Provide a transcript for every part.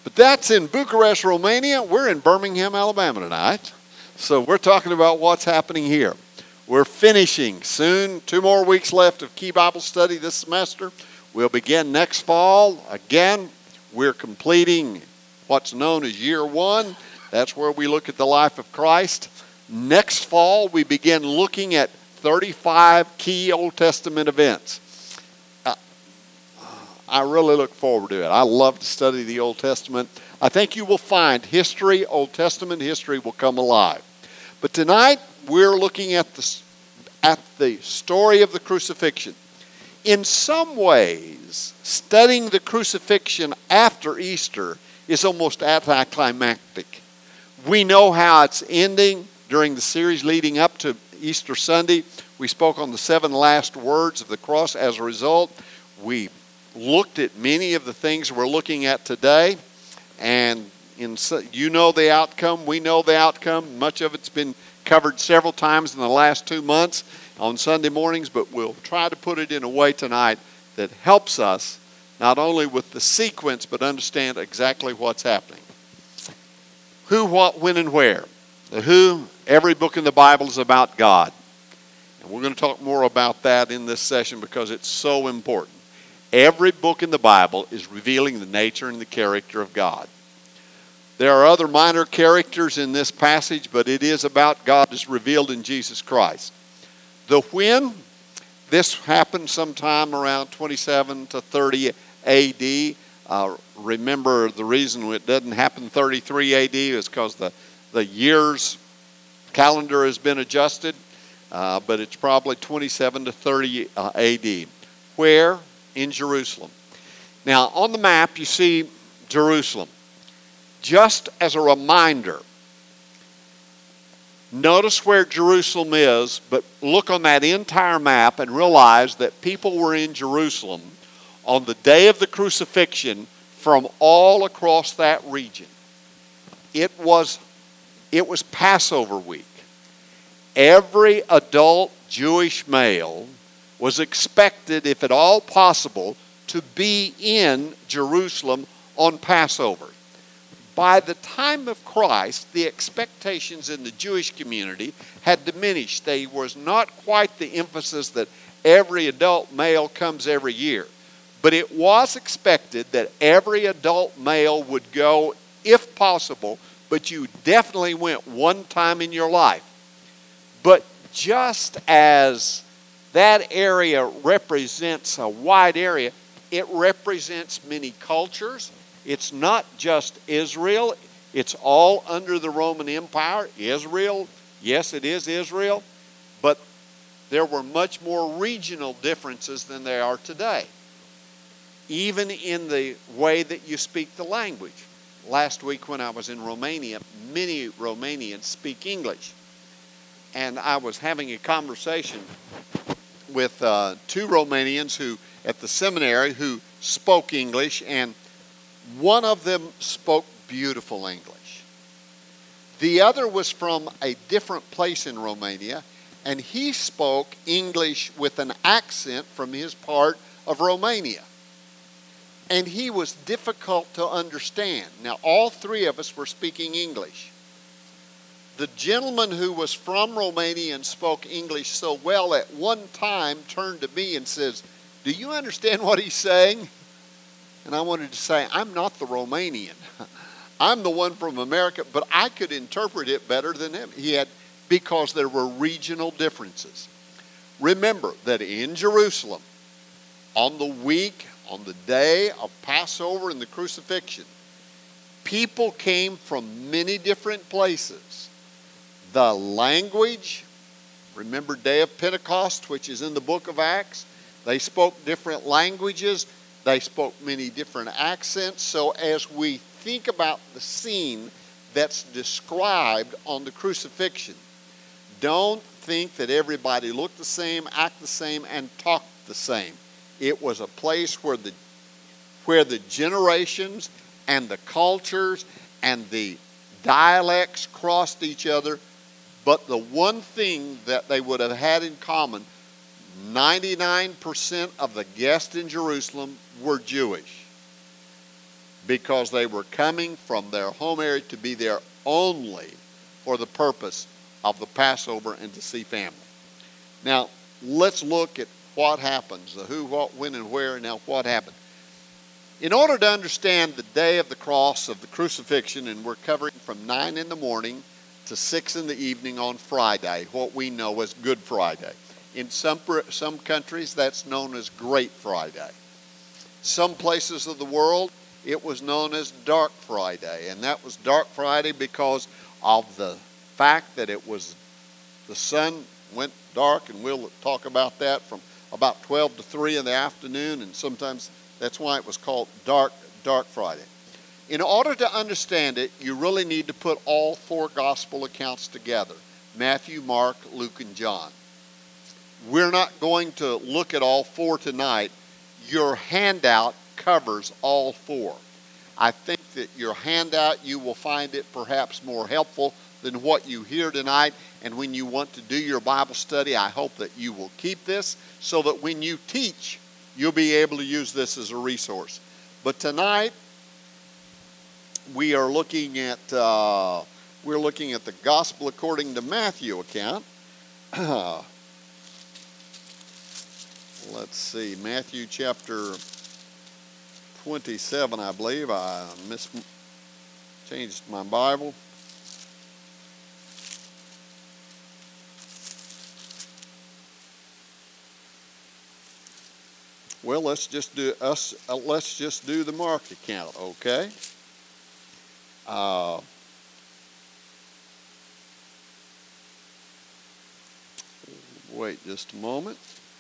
But that's in Bucharest, Romania. We're in Birmingham, Alabama tonight. So we're talking about what's happening here. We're finishing soon. 2 more weeks left of Key Bible Study this semester. We'll begin next fall. Again, we're completing what's known as year 1. That's where we look at the life of Christ. Next fall, we begin looking at 35 key Old Testament events. I really look forward to it. I love to study the Old Testament. I think you will find history, Old Testament history, will come alive. But tonight, we're looking at the story of the crucifixion. In some ways, studying the crucifixion after Easter is almost anticlimactic. We know how it's ending. During the series leading up to Easter Sunday, we spoke on the 7 last words of the cross. As a result, we looked at many of the things we're looking at today, and you know the outcome, we know the outcome. Much of it's been covered several times in the last 2 months on Sunday mornings, but we'll try to put it in a way tonight that helps us not only with the sequence, but understand exactly what's happening. Who, what, when, and where. The who, every book in the Bible is about God. And we're going to talk more about that in this session because it's so important. Every book in the Bible is revealing the nature and the character of God. There are other minor characters in this passage, but it is about God as revealed in Jesus Christ. The when, this happened sometime around 27 to 30 A.D. Remember, the reason it doesn't happen 33 A.D. is because the year's calendar has been adjusted, but it's probably 27 to 30 A.D. Where? In Jerusalem. Now, on the map, you see Jerusalem. Just as a reminder, notice where Jerusalem is, but look on that entire map and realize that people were in Jerusalem on the day of the crucifixion from all across that region. It was Passover week. Every adult Jewish male was expected, if at all possible, to be in Jerusalem on Passover. By the time of Christ, the expectations in the Jewish community had diminished. There was not quite the emphasis that every adult male comes every year. But it was expected that every adult male would go, if possible, but you definitely went one time in your life. But just as that area represents a wide area, it represents many cultures. It's not just Israel. It's all under the Roman Empire. Israel, yes, it is Israel, but there were much more regional differences than there are today, even in the way that you speak the language. Last week when I was in Romania, many Romanians speak English. And I was having a conversation with 2 Romanians who, at the seminary, who spoke English, and one of them spoke beautiful English. The other was from a different place in Romania, and he spoke English with an accent from his part of Romania. And he was difficult to understand. Now, all 3 of us were speaking English. The gentleman who was from Romania and spoke English so well at one time turned to me and says, "Do you understand what he's saying?" And I wanted to say, I'm not the Romanian. I'm the one from America, but I could interpret it better than him. Because there were regional differences. Remember that in Jerusalem, on the day of Passover and the crucifixion, people came from many different places. The language, remember day of Pentecost, which is in the book of Acts, they spoke different languages. They spoke many different accents. So as we think about the scene that's described on the crucifixion, don't think that everybody looked the same, act the same, and talked the same. It was a place where the generations and the cultures and the dialects crossed each other. But the one thing that they would have had in common, 99% of the guests in Jerusalem were Jewish. because they were coming from their home area to be there only for the purpose of the Passover and to see family. Now, let's look at what happens, the who, what, when, and where, and now what happened. In order to understand the day of the cross, of the crucifixion, and we're covering from 9 in the morning to 6 in the evening on Friday, what we know as Good Friday. In some countries, that's known as Great Friday. Some places of the world, it was known as Dark Friday, and that was Dark Friday because of the fact that it was the sun went dark, and we'll talk about that from about 12 to 3 in the afternoon, and sometimes that's why it was called Dark Friday. In order to understand it, you really need to put all 4 gospel accounts together: Matthew, Mark, Luke, and John. We're not going to look at all 4 tonight. Your handout covers all 4. I think that your handout, you will find it perhaps more helpful than what you hear tonight. And when you want to do your Bible study, I hope that you will keep this so that when you teach, you'll be able to use this as a resource. But tonight, we are looking at the Gospel according to Matthew account. Let's see, Matthew chapter 27, I believe. I changed my Bible. Well, let's just do the Mark account, okay? Wait just a moment.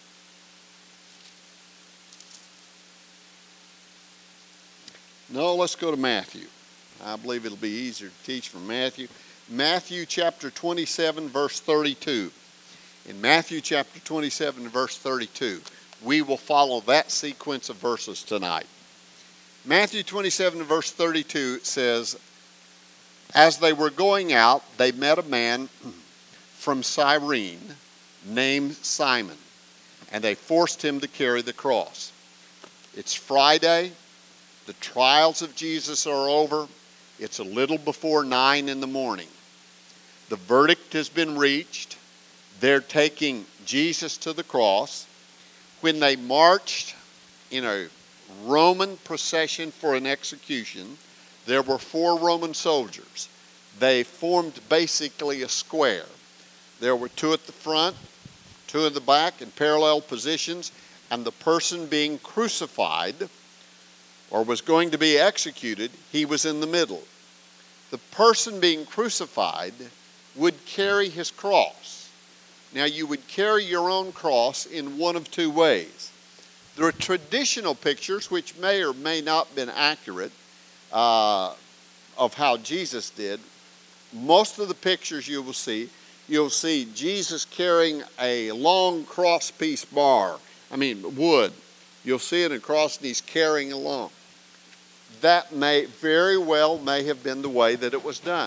No, let's go to Matthew. I believe it'll be easier to teach from Matthew. Matthew chapter 27, verse 32. In Matthew chapter 27, verse 32, we will follow that sequence of verses tonight. Matthew 27, verse 32 says, "As they were going out, they met a man from Cyrene named Simon, and they forced him to carry the cross." It's Friday. The trials of Jesus are over. It's a little before 9 in the morning. The verdict has been reached. They're taking Jesus to the cross. When they marched in a Roman procession for an execution, there were 4 Roman soldiers. They formed basically a square. There were 2 at the front, 2 in the back in parallel positions, and the person being crucified or was going to be executed, he was in the middle. The person being crucified would carry his cross. Now, you would carry your own cross in one of 2 ways. There are traditional pictures, which may or may not have been accurate, of how Jesus did. Most of the pictures you'll see Jesus carrying a long cross piece wood. You'll see it across and he's carrying along. That may have been the way that it was done.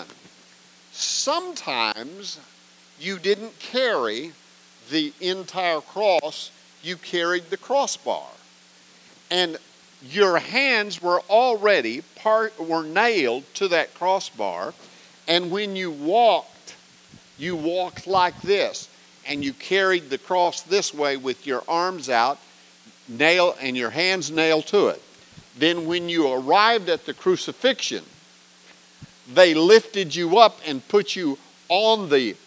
Sometimes you didn't carry the entire cross, you carried the crossbar. And your hands were already nailed to that crossbar, and when you walked like this, and you carried the cross this way with your arms out, and your hands nailed to it. Then when you arrived at the crucifixion, they lifted you up and put you on the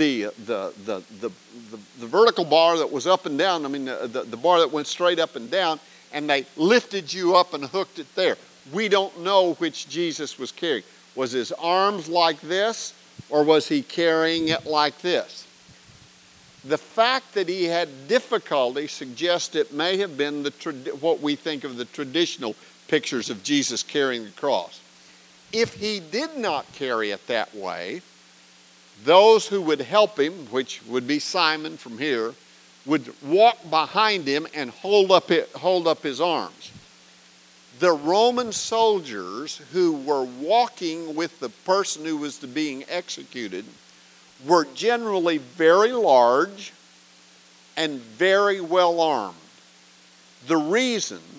vertical bar that was up and down. The bar that went straight up and down, and they lifted you up and hooked it there. We don't know which Jesus was carrying. Was his arms like this, or was he carrying it like this? The fact that he had difficulty suggests it may have been what we think of the traditional pictures of Jesus carrying the cross. If he did not carry it that way, those who would help him, which would be Simon from here, would walk behind him and hold up his arms. The Roman soldiers who were walking with the person who was being executed were generally very large and very well armed. The reason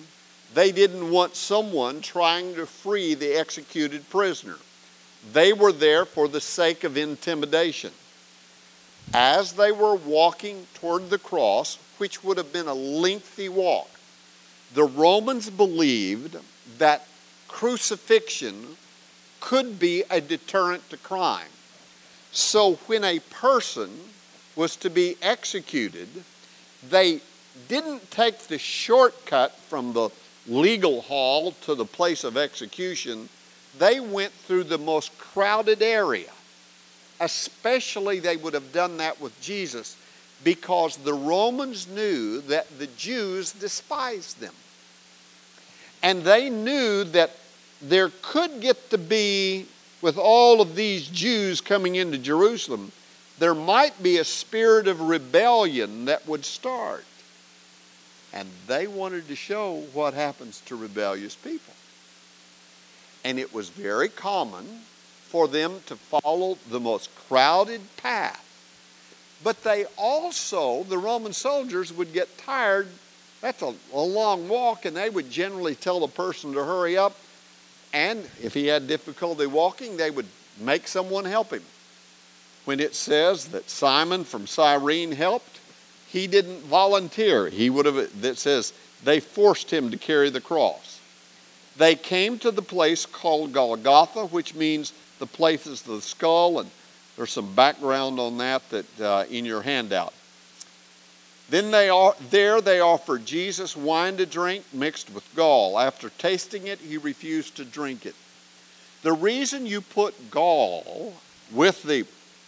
They didn't want someone trying to free the executed prisoner. They were there for the sake of intimidation. As they were walking toward the cross, which would have been a lengthy walk, the Romans believed that crucifixion could be a deterrent to crime. So when a person was to be executed, they didn't take the shortcut from the legal hall to the place of execution. They went through the most crowded area. Especially they would have done that with Jesus because the Romans knew that the Jews despised them. And they knew that there could get to be, with all of these Jews coming into Jerusalem, there might be a spirit of rebellion that would start. And they wanted to show what happens to rebellious people. And it was very common for them to follow the most crowded path. But they also, the Roman soldiers, would get tired. That's a long walk, and they would generally tell the person to hurry up. And if he had difficulty walking, they would make someone help him. When it says that Simon from Cyrene helped, he didn't volunteer. That says they forced him to carry the cross. They came to the place called Golgotha, which means the place is the skull, and there's some background on that in your handout. Then they offered Jesus wine to drink mixed with gall. After tasting it, he refused to drink it. The reason you put gall with the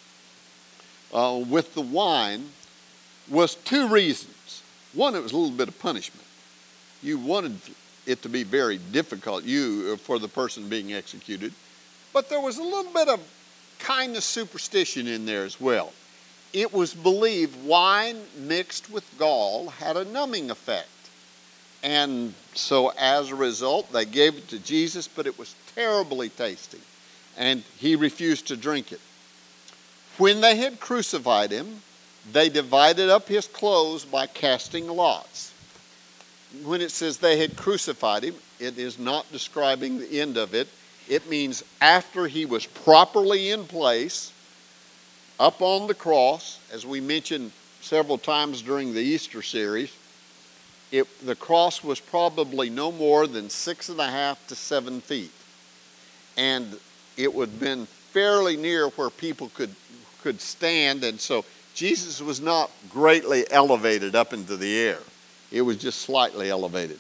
wine was two reasons. One, it was a little bit of punishment. You wanted it to be very difficult, for the person being executed. But there was a little bit of kind of superstition in there as well. It was believed wine mixed with gall had a numbing effect. And so as a result, they gave it to Jesus, but it was terribly tasty. And he refused to drink it. When they had crucified him, they divided up his clothes by casting lots. When it says they had crucified him, it is not describing the end of it. It means after he was properly in place, up on the cross, as we mentioned several times during the Easter series, the cross was probably no more than 6.5 to 7 feet. And it would have been fairly near where people could stand, and so Jesus was not greatly elevated up into the air. It was just slightly elevated.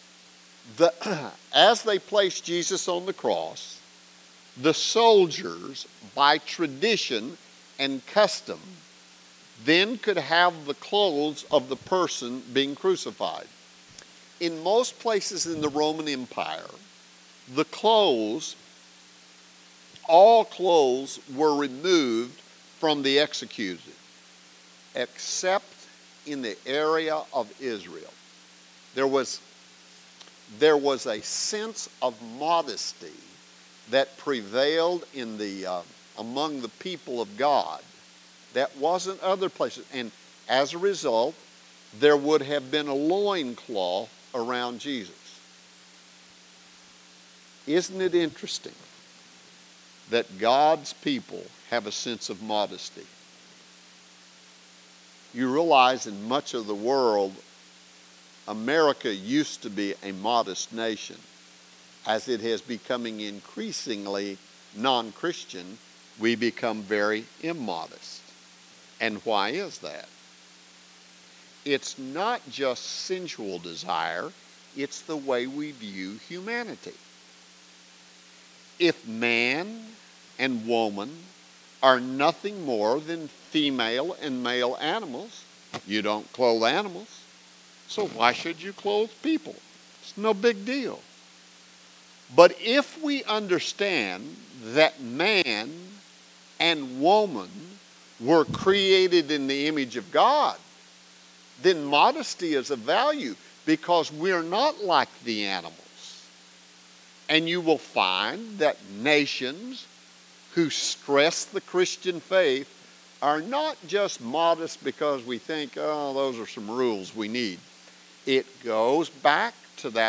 As they placed Jesus on the cross, the soldiers, by tradition and custom, then could have the clothes of the person being crucified. In most places in the Roman Empire, all clothes were removed from the executed, except in the area of Israel. There was a sense of modesty that prevailed among the people of God that wasn't other places. And as a result, there would have been a loincloth around Jesus. Isn't it interesting that God's people have a sense of modesty? You realize in much of the world, America used to be a modest nation. As it has becoming increasingly non-Christian, we become very immodest. And why is that? It's not just sensual desire, it's the way we view humanity. If man and woman are nothing more than female and male animals, you don't clothe animals. So why should you clothe people? It's no big deal. But if we understand that man and woman were created in the image of God, then modesty is of value because we're not like the animals. And you will find that nations who stress the Christian faith are not just modest because we think, oh, those are some rules we need. It goes back to that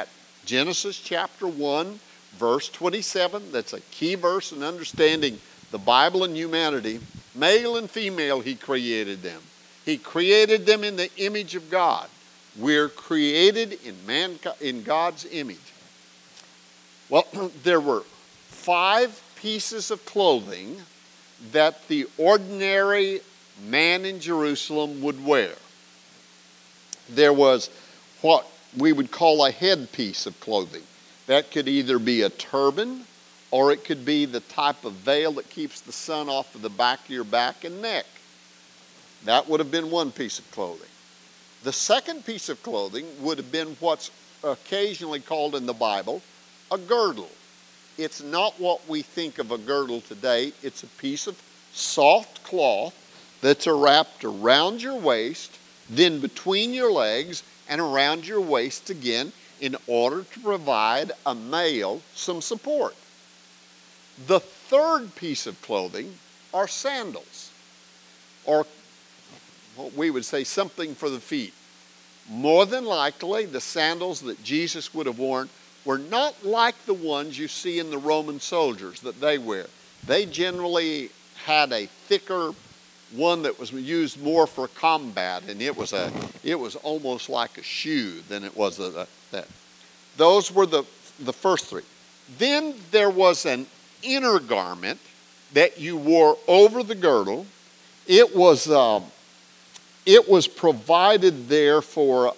Genesis chapter 1, verse 27. That's a key verse in understanding the Bible and humanity. Male and female, he created them. He created them in the image of God. We're created in God's image. Well, there were 5 pieces of clothing that the ordinary man in Jerusalem would wear. There was what we would call a headpiece of clothing. That could either be a turban or it could be the type of veil that keeps the sun off of the back of your back and neck. That would have been one piece of clothing. The second piece of clothing would have been what's occasionally called in the Bible a girdle. It's not what we think of a girdle today. It's a piece of soft cloth that's wrapped around your waist, then between your legs and around your waist again in order to provide a male some support. The third piece of clothing are sandals, or what we would say something for the feet. More than likely, the sandals that Jesus would have worn were not like the ones you see in the Roman soldiers that they wear. They generally had a thicker one that was used more for combat, and it was almost like a shoe than it was that. Those were the first 3. Then there was an inner garment that you wore over the girdle. It was provided there for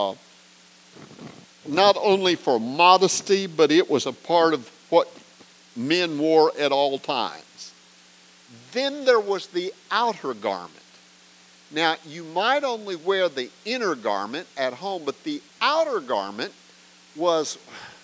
not only for modesty, but it was a part of what men wore at all times. Then there was the outer garment. Now, you might only wear the inner garment at home, but the outer garment was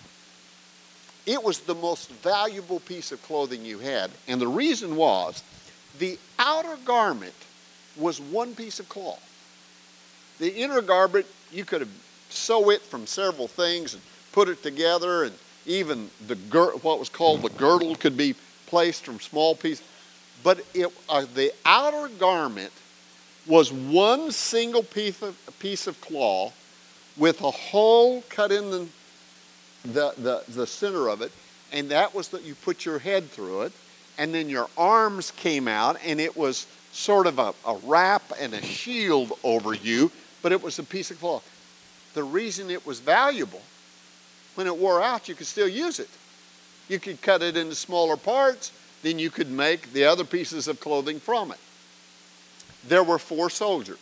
the most valuable piece of clothing you had. And the reason was, the outer garment was one piece of cloth. The inner garment, you could sew it from several things and put it together, and even what was called the girdle could be placed from small pieces. But the outer garment was one single piece of cloth with a hole cut in the center of it, and that was that you put your head through it, and then your arms came out, and it was sort of a wrap and a shield over you, but it was a piece of cloth. The reason it was valuable, when it wore out, you could still use it. You could cut it into smaller parts, then you could make the other pieces of clothing from it. There were 4 soldiers.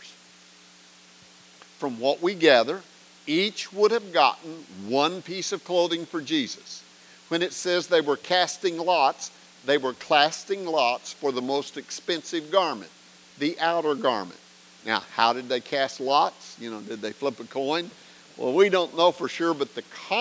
From what we gather, each would have gotten one piece of clothing for Jesus. When it says they were casting lots for the most expensive garment, the outer garment. Now, how did they cast lots? Did they flip a coin? Well, we don't know for sure, but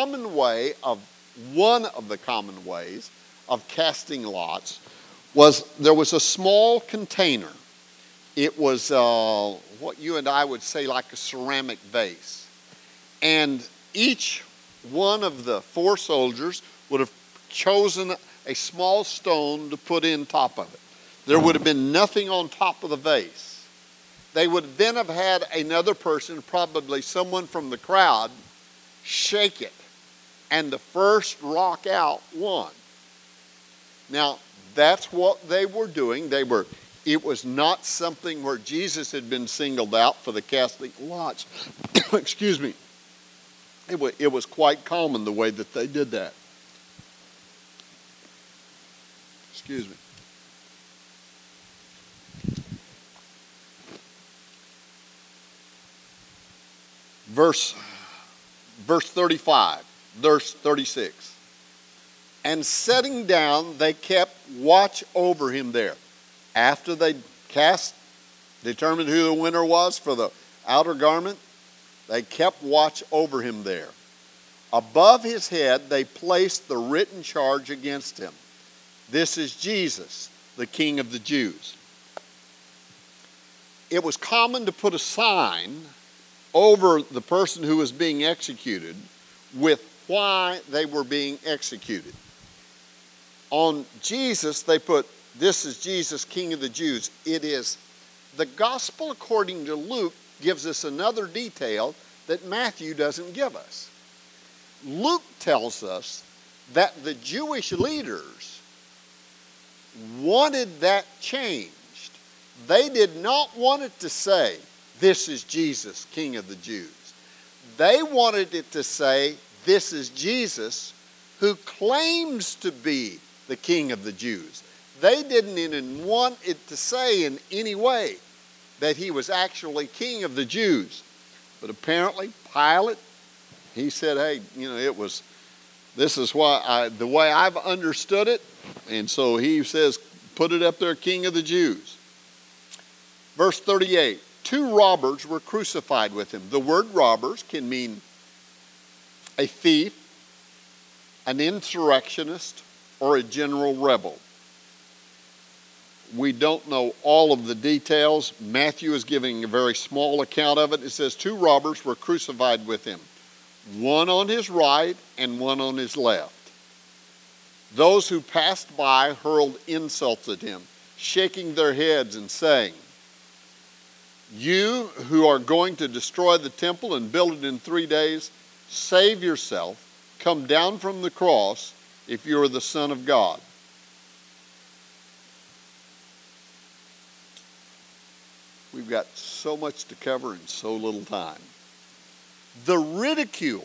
one of the common ways of casting lots was there was a small container. It was what you and I would say like a ceramic vase. And each one of the 4 soldiers would have chosen a small stone to put in top of it. There would have been nothing on top of the vase. They would then have had another person, probably someone from the crowd, shake it. And the first rock out won. Now, that's what they were doing. It was not something where Jesus had been singled out for the casting lots. Excuse me. It was quite common the way that they did that. Excuse me. Verse 35, verse 36. And sitting down, they kept watch over him there. After they determined who the winner was for the outer garment, they kept watch over him there. Above his head, they placed the written charge against him. This is Jesus, the King of the Jews. It was common to put a sign over the person who was being executed with why they were being executed. On Jesus, they put, "This is Jesus, King of the Jews." It is, the gospel according to Luke gives us another detail that Matthew doesn't give us. Luke tells us that the Jewish leaders wanted that changed. They did not want it to say, "This is Jesus, King of the Jews." They wanted it to say, "This is Jesus who claims to be the King of the Jews." They didn't even want it to say in any way that he was actually King of the Jews. But apparently Pilate, he said, "Hey, this is the way I've understood it." And so he says, "Put it up there, King of the Jews." Verse 38, 2 robbers were crucified with him. The word robbers can mean a thief, an insurrectionist, or a general rebel. We don't know all of the details. Matthew is giving a very small account of it. It says 2 robbers were crucified with him, one on his right and one on his left. Those who passed by hurled insults at him, shaking their heads and saying, "You who are going to destroy the temple and build it in 3 days, save yourself. Come down from the cross if you are the Son of God." We've got so much to cover in so little time. The ridicule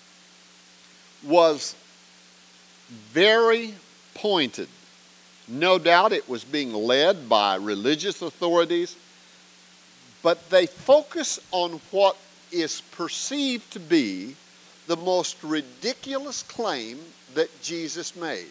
was very pointed. No doubt it was being led by religious authorities, but they focus on what is perceived to be the most ridiculous claim that Jesus made.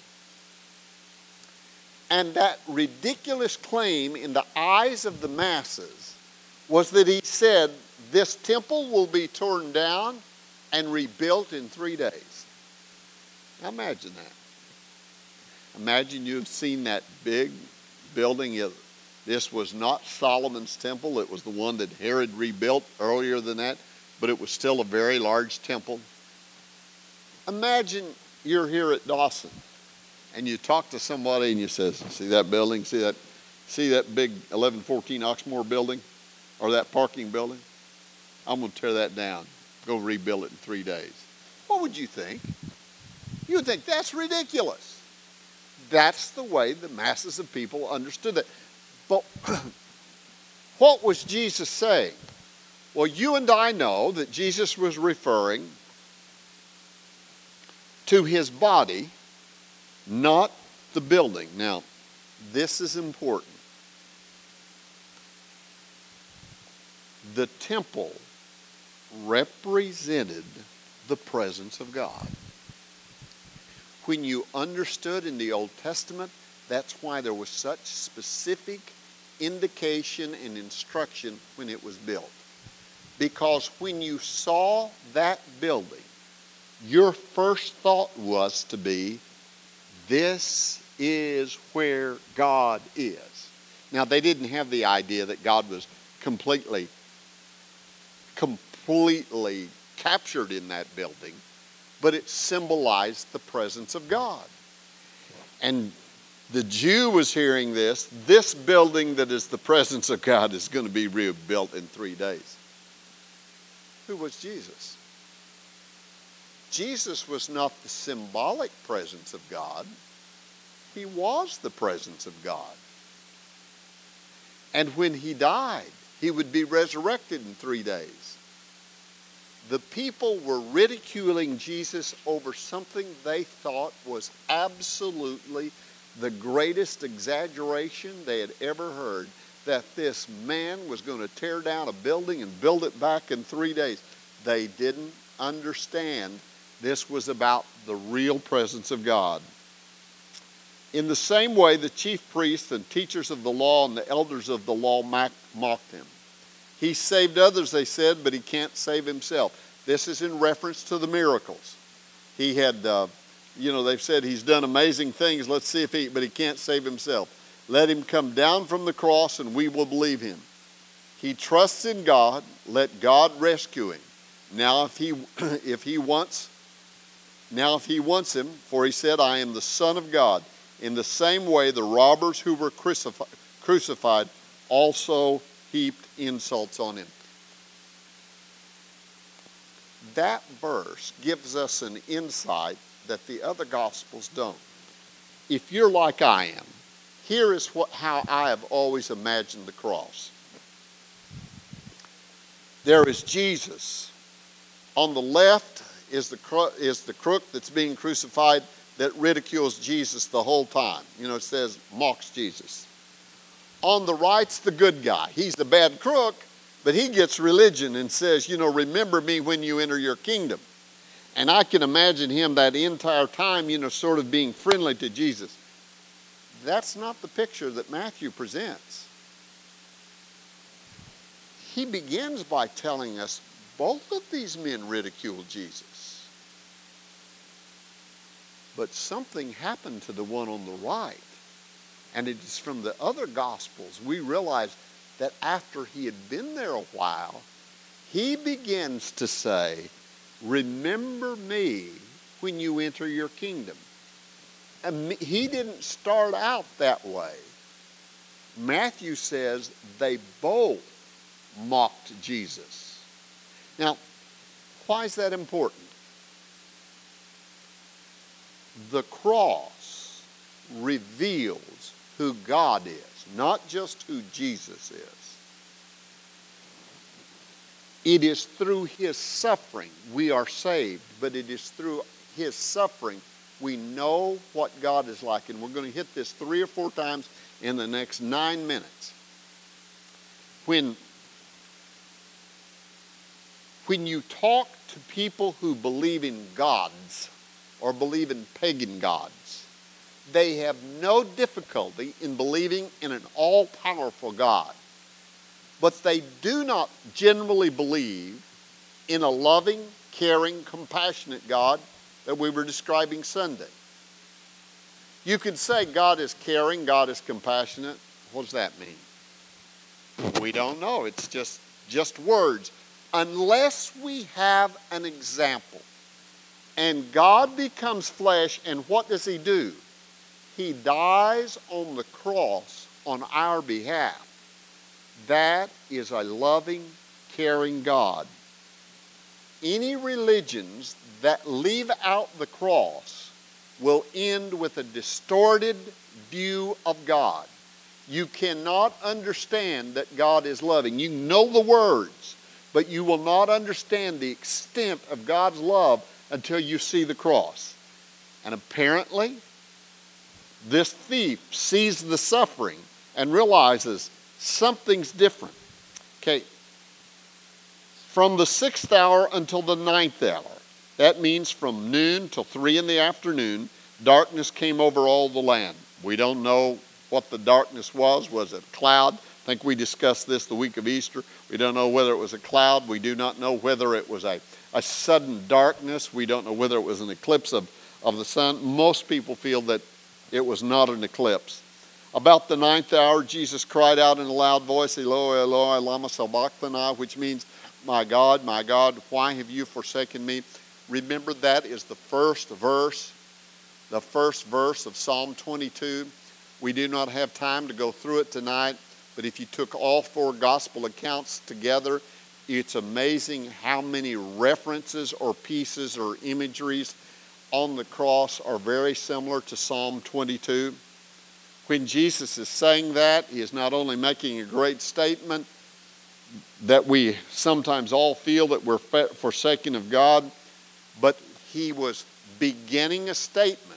And that ridiculous claim in the eyes of the masses was that he said, "This temple will be torn down and rebuilt in 3 days." Now imagine that. Imagine you've seen that big building. This was not Solomon's temple. It was the one that Herod rebuilt earlier than that, but it was still a very large temple. Imagine you're here at Dawson and you talk to somebody and you say, "See that building? See that big 1114 Oxmoor building or that parking building? I'm going to tear that down. Go rebuild it in 3 days." What would you think? You would think that's ridiculous. That's the way the masses of people understood it. But what was Jesus saying? Well, you and I know that Jesus was referring to his body, not the building. Now, this is important. The temple represented the presence of God. When you understood in the Old Testament, that's why there was such specific indication and instruction when it was built. Because when you saw that building, your first thought was to be, "This is where God is." Now, they didn't have the idea that God was completely captured in that building, but it symbolized the presence of God. And the Jew was hearing this building that is the presence of God is going to be rebuilt in 3 days. Who was Jesus? Jesus was not the symbolic presence of God. He was the presence of God. And when he died, he would be resurrected in 3 days. The people were ridiculing Jesus over something they thought was absolutely the greatest exaggeration they had ever heard, that this man was going to tear down a building and build it back in 3 days. They didn't understand this was about the real presence of God. In the same way, the chief priests and teachers of the law and the elders of the law mocked him. He saved others, they said, but he can't save himself. This is in reference to the miracles. He had, they've said he's done amazing things. Let's see but he can't save himself. Let him come down from the cross and we will believe him. He trusts in God. Let God rescue him. Now if he wants him, for he said, "I am the Son of God." In the same way, the robbers who were crucified also heaped insults on him. That verse gives us an insight that the other Gospels don't. If you're like I am, here is how I have always imagined the cross. There is Jesus. On the left is the crook that's being crucified that ridicules Jesus the whole time. You know, it says, mocks Jesus. On the right's the good guy. He's the bad crook, but he gets religion and says, you know, remember me when you enter your kingdom. And I can imagine him that entire time, you know, sort of being friendly to Jesus. That's not the picture that Matthew presents. He begins by telling us both of these men ridiculed Jesus. But something happened to the one on the right. And it is from the other Gospels we realize that after he had been there a while, he begins to say, remember me when you enter your kingdom. And he didn't start out that way. Matthew says they both mocked Jesus. Now, why is that important? The cross reveals who God is, not just who Jesus is. It is through his suffering we are saved, but it is through his suffering we know what God is like. And we're going to hit this 3 or 4 times in the next 9 minutes. When you talk to people who believe in gods or believe in pagan gods, they have no difficulty in believing in an all-powerful God. But they do not generally believe in a loving, caring, compassionate God that we were describing Sunday. You could say God is caring, God is compassionate. What does that mean? We don't know. It's just words. Unless we have an example. And God becomes flesh, and what does he do? He dies on the cross on our behalf. That is a loving, caring God. Any religions that leave out the cross will end with a distorted view of God. You cannot understand that God is loving. You know the words, but you will not understand the extent of God's love until you see the cross. And apparently, this thief sees the suffering and realizes something's different. Okay, from the 6th hour until the 9th hour, that means from noon till 3 in the afternoon, darkness came over all the land. We don't know what the darkness was. Was it a cloud? I think we discussed this the week of Easter. We don't know whether it was a cloud. We do not know whether it was a sudden darkness. We don't know whether it was an eclipse of the sun. Most people feel that it was not an eclipse. About the 9th hour, Jesus cried out in a loud voice, Eloi, Eloi, lama sabachthani, which means, my God, why have you forsaken me? Remember, that is the first verse of Psalm 22. We do not have time to go through it tonight, but if you took all 4 gospel accounts together, it's amazing how many references or pieces or imageries on the cross are very similar to Psalm 22. When Jesus is saying that, he is not only making a great statement that we sometimes all feel that we're forsaken of God, but he was beginning a statement.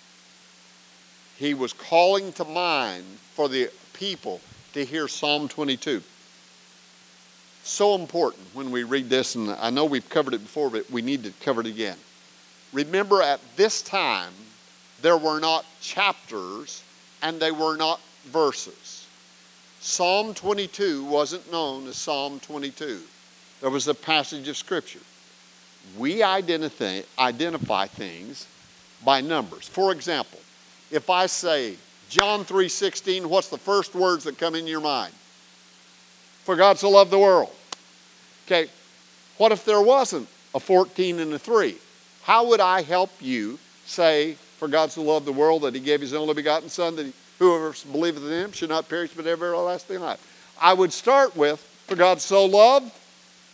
He was calling to mind for the people to hear Psalm 22. So important when we read this, and I know we've covered it before, but we need to cover it again. Remember, at this time, there were not chapters and they were not verses. Psalm 22 wasn't known as Psalm 22. There was a passage of Scripture. We identify things by numbers. For example, if I say John 3:16, what's the first words that come in your mind? For God so loved the world. Okay, what if there wasn't a 14 and a 3? How would I help you say, for God so loved the world that he gave his only begotten Son, that whoever believeth in him should not perish but have everlasting life? I would start with, for God so loved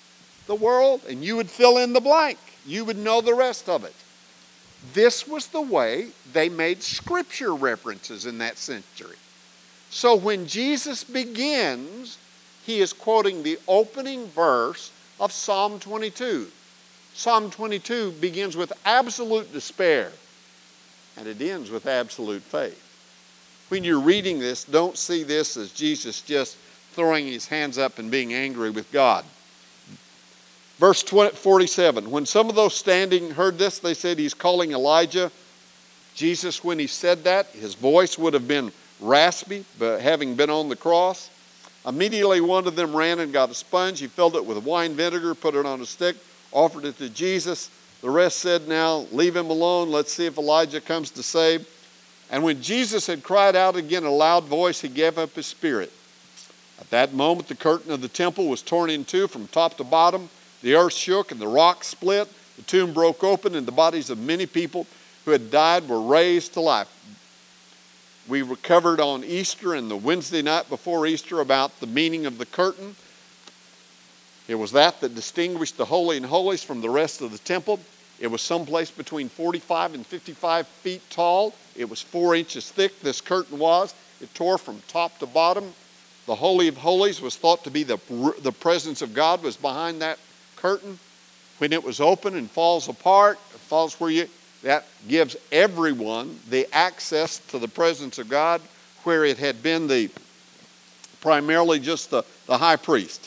the world, and you would fill in the blank. You would know the rest of it. This was the way they made scripture references in that century. So when Jesus begins, he is quoting the opening verse of Psalm 22. Psalm 22 begins with absolute despair, and it ends with absolute faith. When you're reading this, don't see this as Jesus just throwing his hands up and being angry with God. Verse 47, when some of those standing heard this, they said he's calling Elijah. Jesus, when he said that, his voice would have been raspy, but having been on the cross. Immediately one of them ran and got a sponge. He filled it with wine vinegar, put it on a stick, offered it to Jesus. The rest said, now leave him alone. Let's see if Elijah comes to save. And when Jesus had cried out again in a loud voice, he gave up his spirit. At that moment, the curtain of the temple was torn in two from top to bottom. The earth shook and the rocks split. The tomb broke open and the bodies of many people who had died were raised to life. We recovered on Easter and the Wednesday night before Easter about the meaning of the curtain. It was that distinguished the Holy and Holies from the rest of the temple. It was someplace between 45 and 55 feet tall. It was 4 inches thick, this curtain was. It tore from top to bottom. The Holy of Holies was thought to be the presence of God was behind that curtain. When it was open and falls apart, that gives everyone the access to the presence of God, where it had been primarily just the high priest.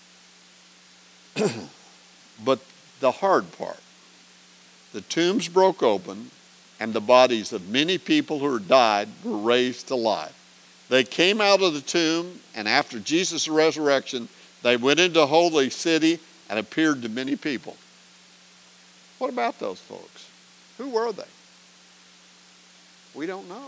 But the hard part, the tombs broke open and the bodies of many people who had died were raised to life. They came out of the tomb, and after Jesus' resurrection, they went into the holy city and appeared to many people. What about those folks? Who were they? We don't know.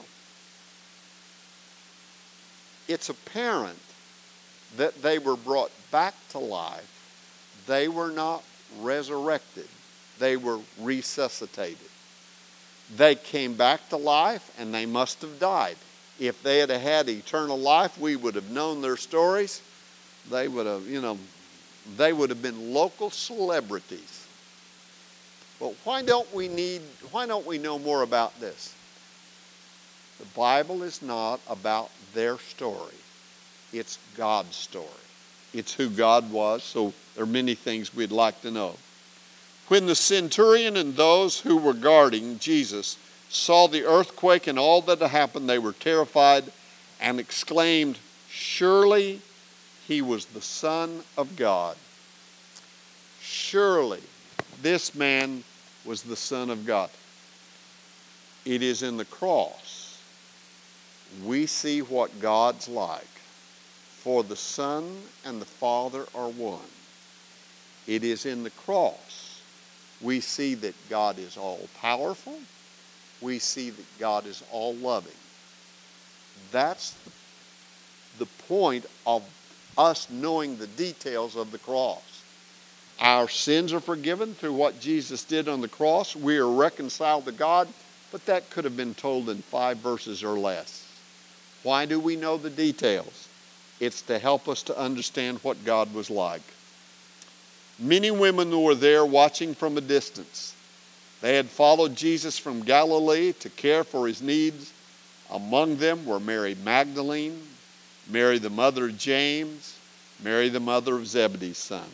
It's apparent that they were brought back to life. They were not resurrected. They were resuscitated. They came back to life and they must have died. If they had had eternal life, we would have known their stories. They would have, they would have been local celebrities. But why don't we know more about this? The Bible is not about their story. It's God's story. It's who God was, so there are many things we'd like to know. When the centurion and those who were guarding Jesus saw the earthquake and all that had happened, they were terrified and exclaimed, "Surely he was the Son of God." Surely this man was the Son of God. It is in the cross we see what God's like. For the Son and the Father are one. It is in the cross we see that God is all-powerful. We see that God is all-loving. That's the point of us knowing the details of the cross. Our sins are forgiven through what Jesus did on the cross. We are reconciled to God, but that could have been told in 5 verses or less. Why do we know the details? It's to help us to understand what God was like. Many women were there watching from a distance. They had followed Jesus from Galilee to care for his needs. Among them were Mary Magdalene, Mary the mother of James, Mary the mother of Zebedee's son.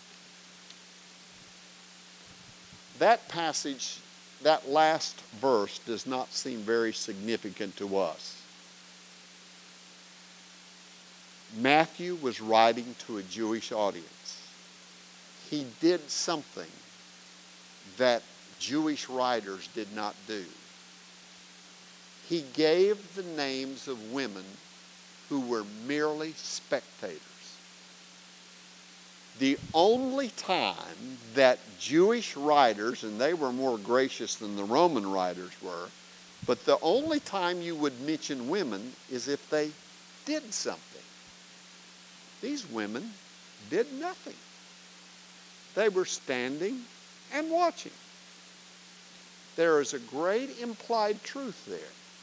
That passage, that last verse, does not seem very significant to us. Matthew was writing to a Jewish audience. He did something that Jewish writers did not do. He gave the names of women who were merely spectators. The only time that Jewish writers, and they were more gracious than the Roman writers were, but the only time you would mention women is if they did something. These women did nothing. They were standing and watching. There is a great implied truth there.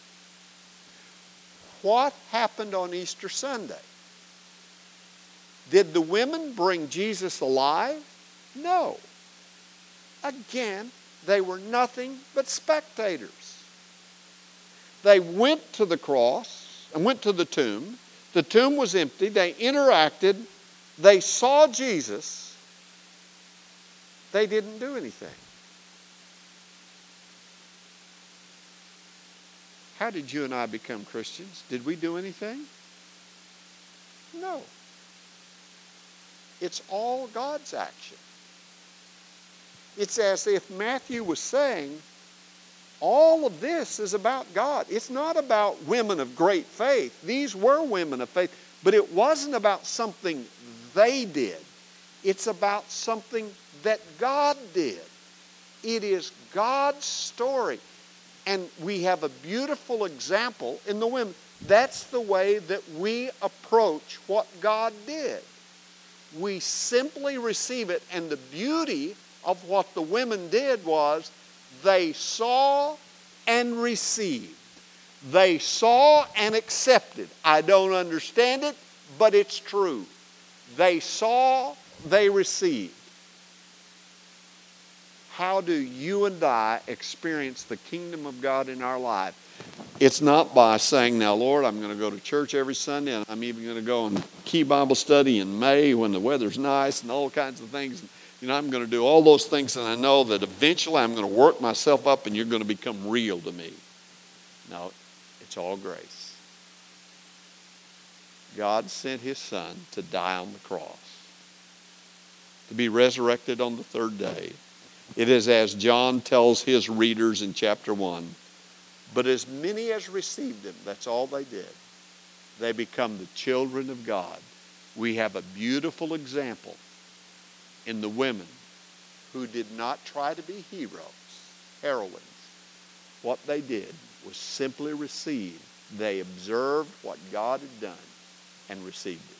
What happened on Easter Sunday? Did the women bring Jesus alive? No. Again, they were nothing but spectators. They went to the cross and went to the tomb. The tomb was empty. They interacted. They saw Jesus. They didn't do anything. How did you and I become Christians? Did we do anything? No. It's all God's action. It's as if Matthew was saying, all of this is about God. It's not about women of great faith. These were women of faith, but it wasn't about something they did. It's about something that God did. It is God's story. And we have a beautiful example in the women. That's the way that we approach what God did. We simply receive it, and the beauty of what the women did was they saw and received. They saw and accepted. I don't understand it, but it's true. They saw, they received. How do you and I experience the kingdom of God in our life? It's not by saying, now, Lord, I'm going to go to church every Sunday, and I'm even going to go on Key Bible Study in May when the weather's nice and all kinds of things. You know, I'm going to do all those things, and I know that eventually I'm going to work myself up and you're going to become real to me. No, it's all grace. God sent His Son to die on the cross, to be resurrected on the third day. It is as John tells his readers in chapter 1, but as many as received Him, that's all they did. They become the children of God. We have a beautiful example in the women who did not try to be heroes, heroines. What they did was simply receive. They observed what God had done and received it.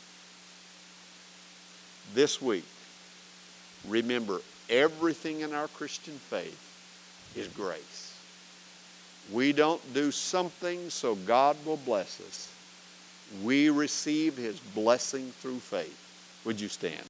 This week, remember, everything in our Christian faith is grace. We don't do something so God will bless us. We receive His blessing through faith. Would you stand?